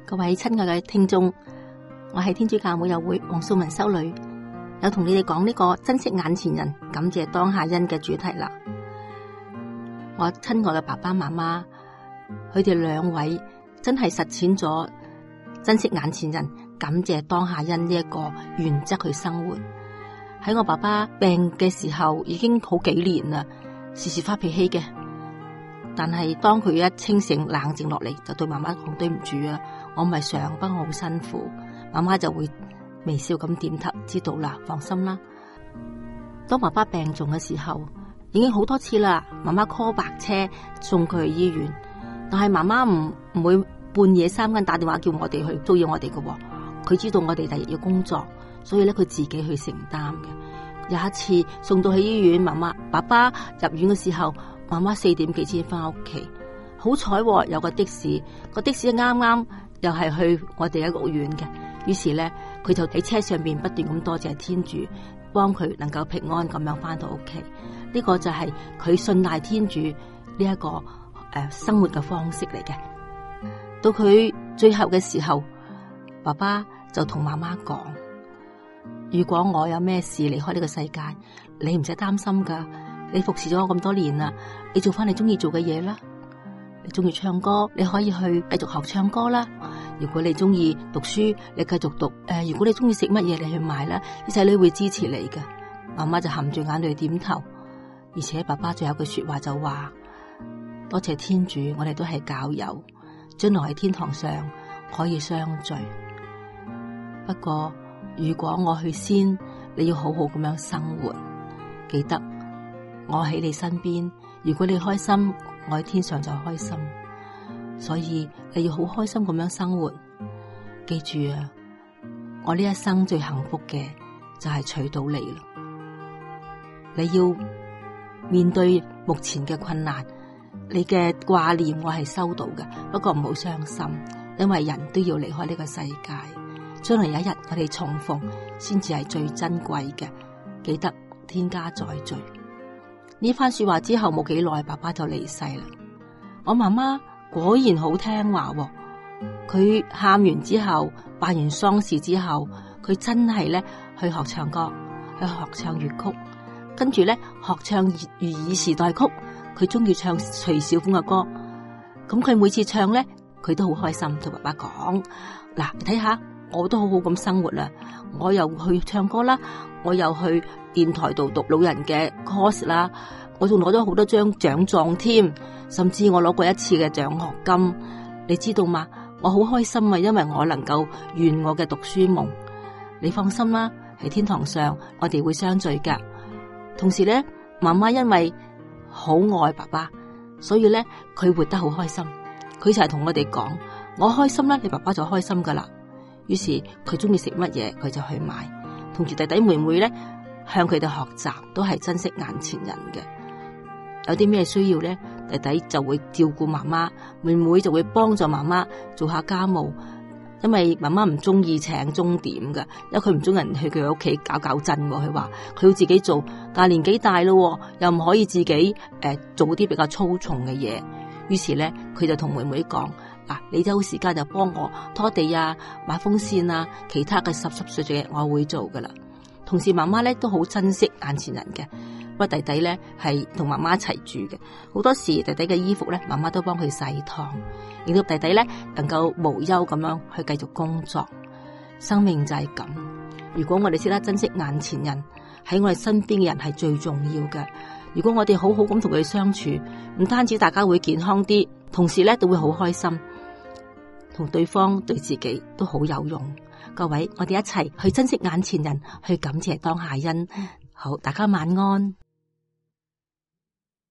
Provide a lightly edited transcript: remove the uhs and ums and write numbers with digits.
各位親愛嘅聽眾，我係天主教母幼會黃素文修女，有同你哋講呢個珍惜眼前人，感謝當下恩嘅主題啦。我親愛嘅爸爸媽媽，佢哋兩位真係實踐咗珍惜眼前人，感謝當下恩呢一個原則去生活。喺我爸爸病嘅時候已經好幾年啦，時時發脾氣嘅，但係當佢一清醒冷靜落嚟，就對媽媽講對唔住啊，我唔係想，不過好辛苦。媽媽就會微笑咁點頭，知道啦，放心啦。當爸爸病重嘅時候，已經好多次啦，媽媽 call 白車送佢去醫院，但係媽媽唔會半夜3更打電話叫我哋去騷擾我哋嘅，佢知道我哋第日要工作，所以咧佢自己去承擔嘅。有一次送到去醫院，爸爸入院嘅時候，媽媽4點幾先翻屋企，好彩有個的士，個的士啱啱又係去我哋一個屋苑嘅，於是咧佢就喺車上邊不斷咁多謝天主，幫佢能夠平安咁樣翻到屋企。呢個就係佢信賴天主呢一個生活嘅方式嚟嘅。到佢最後嘅時候，爸爸就同媽媽講：如果我有咩事離開呢個世界，你唔使擔心噶，你服侍咗我咁多年啦，你做翻你中意做嘅嘢啦。你中意唱歌，你可以去繼續學唱歌啦。如果你中意讀書，你繼續讀。如果你中意食乜嘢，你去買啦。啲細女會支持你嘅。媽媽就含住眼淚點頭，而且爸爸最後句說話就話：多謝天主，我哋都係教友，將來喺天堂上可以相聚。不過如果我去先，你要好好咁樣生活，記得我喺你身邊。如果你開心，我喺天上就開心。所以你要好開心咁樣生活。記住啊，我呢一生最幸福嘅就係娶到你啦。你要面對目前嘅困難，你嘅掛念我係收到嘅，不過唔好傷心，因為人都要離開呢個世界。將來有一日我哋重逢，先至係最珍貴嘅。記得天家再聚。呢番說話之後冇幾耐，爸爸就離世啦。我媽媽果然好聽話，佢喊完之後，辦完喪事之後，佢真係咧去學唱歌，去學唱粵曲，跟住咧學唱粵語時代曲。佢中意唱徐小鳳嘅歌，咁佢每次唱咧，佢都好開心，同爸爸講：嗱，你睇下，我都好好咁生活啦，我又去唱歌啦，我又去電台度讀老人嘅 course 啦，我仲攞咗好多張獎狀添，甚至我攞過一次嘅獎學金，你知道嗎？我好開心啊，因為我能夠圓我嘅讀書夢。你放心啦，喺天堂上我哋會相聚噶。同時咧，媽媽因為好愛爸爸，所以咧佢活得好開心。佢就係同我哋講：我開心啦，你爸爸就開心噶啦。於是佢中意食乜嘢，佢就去買。同住弟弟妹妹咧，向佢哋學習，都係珍惜眼前人嘅。有啲咩需要咧，弟弟就會照顧媽媽，妹妹就會幫助媽媽做下家務。因為媽媽唔中意請鐘點噶，因為佢唔中意人去佢屋企搞震。佢話佢要自己做，但係年紀大咯，又唔可以自己做啲比較粗重嘅嘢。於是咧，佢就同妹妹講：嗱，你有時間就幫我拖地啊、買風扇啊，其他嘅濕碎嘅嘢我會做噶啦。同時媽媽咧都好珍惜眼前人嘅。不過弟弟咧係同媽媽一齊住嘅，好多時弟弟嘅衣服咧，媽媽都幫佢洗燙，令到弟弟咧能夠無憂咁樣去繼續工作。生命就係咁，如果我哋識得珍惜眼前人，喺我哋身邊嘅人係最重要嘅。如果我哋好好咁同佢相處，唔單止大家會健康啲，同時咧都會好開心，同對方對自己都好有用。各位，我哋一齊去珍惜眼前人，去感謝當下恩。好，大家晚安。